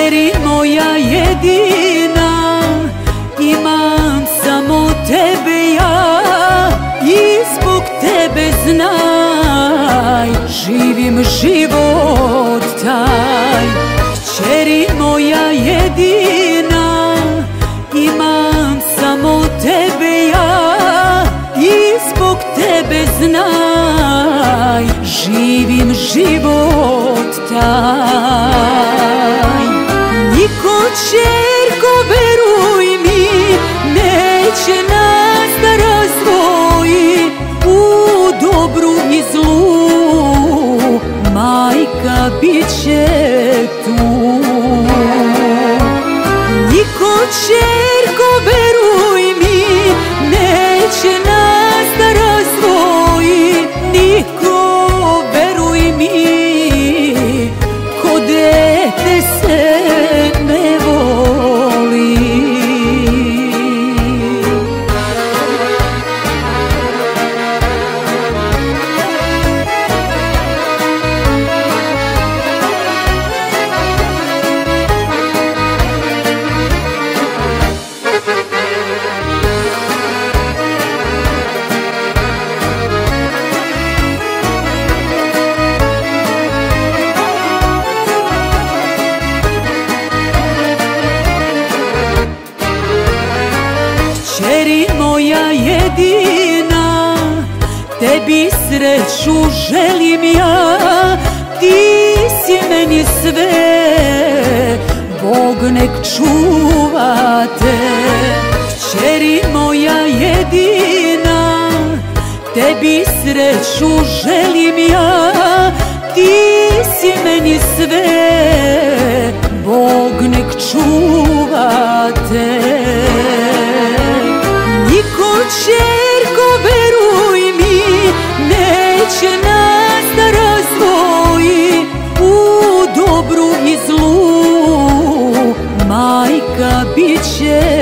Kćeri moja jedina, imam samo tebe ja i zbog tebe znaj, živim život taj. Kćeri moja jedina, imam samo tebe ja i zbog tebe znaj, živim život taj. Niko, ćerko, veruj mi, neće nas da razdvoji, u dobru i zlu majka bit će tu. Niko, ćerko, veruj mi, neće nas da razdvoji, niko, veruj mi, ko dete se ne voli. Kćeri moja jedina, tebi sreću želim ja, ti si meni sve, Bog nek čuva te. Kćeri moja jedina, tebi sreću želim ja, ti si meni sve, Bog nek čuva te. Niko, ćerko, veruj mi, neće nas da razdvoji, u dobru i zlu majka bit će